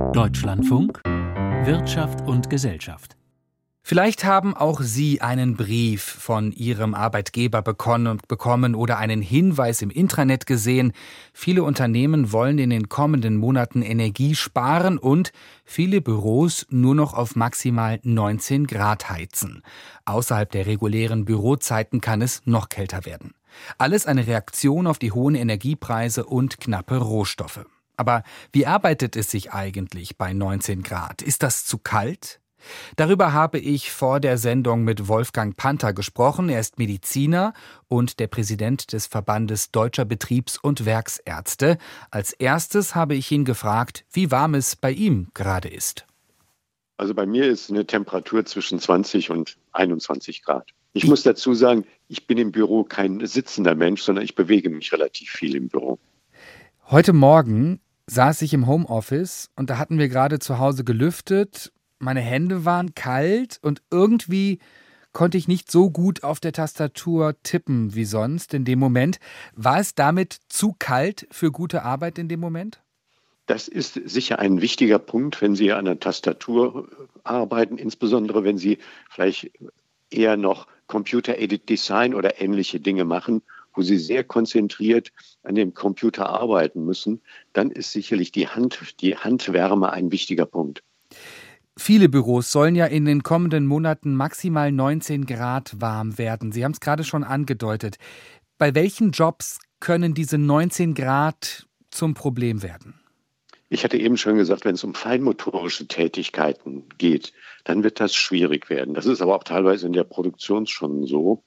Deutschlandfunk Wirtschaft und Gesellschaft. Vielleicht haben auch Sie einen Brief von Ihrem Arbeitgeber bekommen oder einen Hinweis im Intranet gesehen. Viele Unternehmen wollen in den kommenden Monaten Energie sparen und viele Büros nur noch auf maximal 19 Grad heizen. Außerhalb der regulären Bürozeiten kann es noch kälter werden. Alles eine Reaktion auf die hohen Energiepreise und knappe Rohstoffe. Aber wie arbeitet es sich eigentlich bei 19 Grad? Ist das zu kalt? Darüber habe ich vor der Sendung mit Wolfgang Panther gesprochen. Er ist Mediziner und der Präsident des Verbandes Deutscher Betriebs- und Werksärzte. Als erstes habe ich ihn gefragt, wie warm es bei ihm gerade ist. Also bei mir ist eine Temperatur zwischen 20 und 21 Grad. Ich muss dazu sagen, ich bin im Büro kein sitzender Mensch, sondern ich bewege mich relativ viel im Büro. Heute Morgen saß ich im Homeoffice und da hatten wir gerade zu Hause gelüftet. Meine Hände waren kalt und irgendwie konnte ich nicht so gut auf der Tastatur tippen wie sonst in dem Moment. War es damit zu kalt für gute Arbeit in dem Moment? Das ist sicher ein wichtiger Punkt, wenn Sie an der Tastatur arbeiten, insbesondere wenn Sie vielleicht eher noch Computer-Aided Design oder ähnliche Dinge machen, wo Sie sehr konzentriert an dem Computer arbeiten müssen. Dann ist sicherlich die Handwärme ein wichtiger Punkt. Viele Büros sollen ja in den kommenden Monaten maximal 19 Grad warm werden. Sie haben es gerade schon angedeutet. Bei welchen Jobs können diese 19 Grad zum Problem werden? Ich hatte eben schon gesagt, wenn es um feinmotorische Tätigkeiten geht, dann wird das schwierig werden. Das ist aber auch teilweise in der Produktion schon so.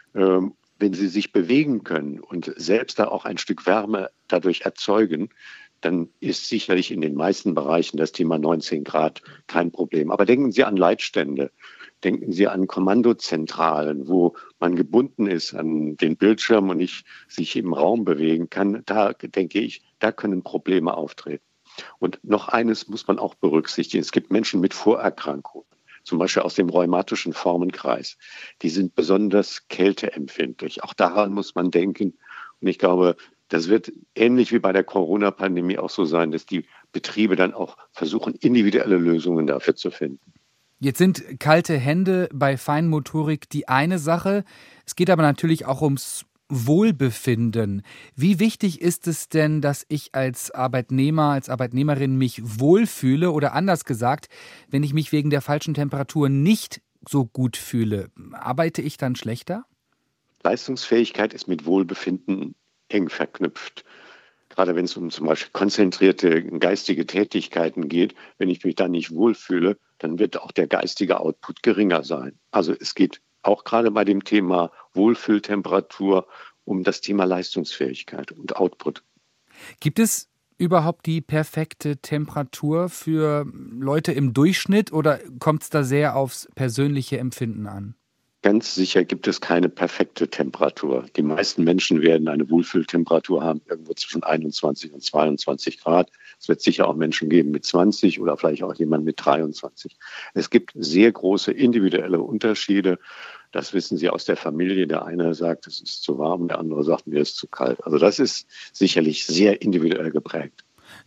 Wenn Sie sich bewegen können und selbst da auch ein Stück Wärme dadurch erzeugen, dann ist sicherlich in den meisten Bereichen das Thema 19 Grad kein Problem. Aber denken Sie an Leitstände, denken Sie an Kommandozentralen, wo man gebunden ist an den Bildschirm und nicht sich im Raum bewegen kann. Da denke ich, da können Probleme auftreten. Und noch eines muss man auch berücksichtigen. Es gibt Menschen mit Vorerkrankungen, zum Beispiel aus dem rheumatischen Formenkreis. Die sind besonders kälteempfindlich. Auch daran muss man denken. Und ich glaube, das wird ähnlich wie bei der Corona-Pandemie auch so sein, dass die Betriebe dann auch versuchen, individuelle Lösungen dafür zu finden. Jetzt sind kalte Hände bei Feinmotorik die eine Sache. Es geht aber natürlich auch ums Wohlbefinden. Wie wichtig ist es denn, dass ich als Arbeitnehmer, als Arbeitnehmerin mich wohlfühle? Oder anders gesagt, wenn ich mich wegen der falschen Temperatur nicht so gut fühle, arbeite ich dann schlechter? Leistungsfähigkeit ist mit Wohlbefinden eng verknüpft. Gerade wenn es um zum Beispiel konzentrierte geistige Tätigkeiten geht, wenn ich mich da nicht wohlfühle, dann wird auch der geistige Output geringer sein. Also es geht auch gerade bei dem Thema Wohlfühltemperatur um das Thema Leistungsfähigkeit und Output. Gibt es überhaupt die perfekte Temperatur für Leute im Durchschnitt oder kommt es da sehr aufs persönliche Empfinden an? Ganz sicher gibt es keine perfekte Temperatur. Die meisten Menschen werden eine Wohlfühltemperatur haben, irgendwo zwischen 21 und 22 Grad. Es wird sicher auch Menschen geben mit 20 oder vielleicht auch jemand mit 23. Es gibt sehr große individuelle Unterschiede. Das wissen Sie aus der Familie. Der eine sagt, es ist zu warm, der andere sagt, mir ist zu kalt. Also das ist sicherlich sehr individuell geprägt.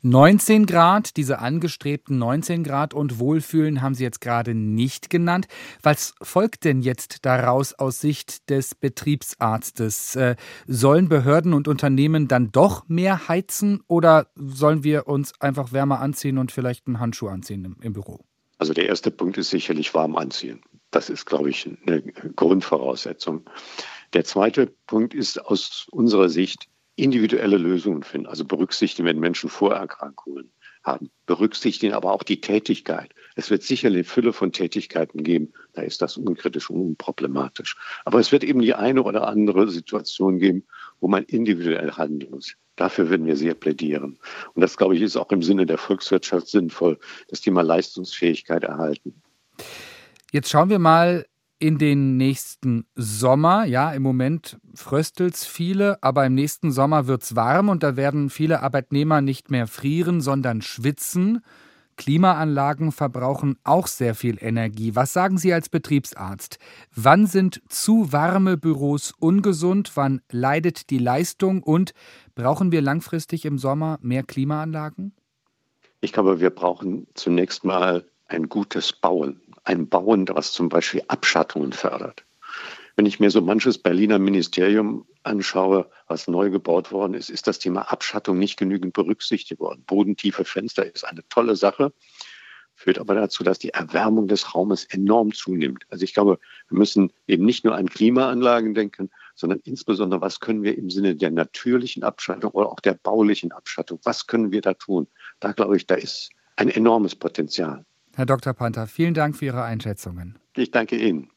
19 Grad, diese angestrebten 19 Grad und Wohlfühlen haben Sie jetzt gerade nicht genannt. Was folgt denn jetzt daraus aus Sicht des Betriebsarztes? Sollen Behörden und Unternehmen dann doch mehr heizen oder sollen wir uns einfach wärmer anziehen und vielleicht einen Handschuh anziehen im Büro? Also der erste Punkt ist sicherlich warm anziehen. Das ist, glaube ich, eine Grundvoraussetzung. Der zweite Punkt ist aus unserer Sicht, individuelle Lösungen finden, also berücksichtigen, wenn Menschen Vorerkrankungen haben, berücksichtigen aber auch die Tätigkeit. Es wird sicher eine Fülle von Tätigkeiten geben, da ist das unkritisch und unproblematisch. Aber es wird eben die eine oder andere Situation geben, wo man individuell handeln muss. Dafür würden wir sehr plädieren. Und das, glaube ich, ist auch im Sinne der Volkswirtschaft sinnvoll, das Thema Leistungsfähigkeit erhalten. Jetzt schauen wir mal in den nächsten Sommer. Ja, im Moment fröstelt's viele, aber im nächsten Sommer wird's warm und da werden viele Arbeitnehmer nicht mehr frieren, sondern schwitzen. Klimaanlagen verbrauchen auch sehr viel Energie. Was sagen Sie als Betriebsarzt? Wann sind zu warme Büros ungesund? Wann leidet die Leistung? Und brauchen wir langfristig im Sommer mehr Klimaanlagen? Ich glaube, wir brauchen zunächst mal ein gutes Bauen. Ein Bauen, das zum Beispiel Abschattungen fördert. Wenn ich mir so manches Berliner Ministerium anschaue, was neu gebaut worden ist, ist das Thema Abschattung nicht genügend berücksichtigt worden. Bodentiefe Fenster ist eine tolle Sache, führt aber dazu, dass die Erwärmung des Raumes enorm zunimmt. Also ich glaube, wir müssen eben nicht nur an Klimaanlagen denken, sondern insbesondere, was können wir im Sinne der natürlichen Abschattung oder auch der baulichen Abschattung, was können wir da tun? Da glaube ich, da ist ein enormes Potenzial. Herr Dr. Panther, vielen Dank für Ihre Einschätzungen. Ich danke Ihnen.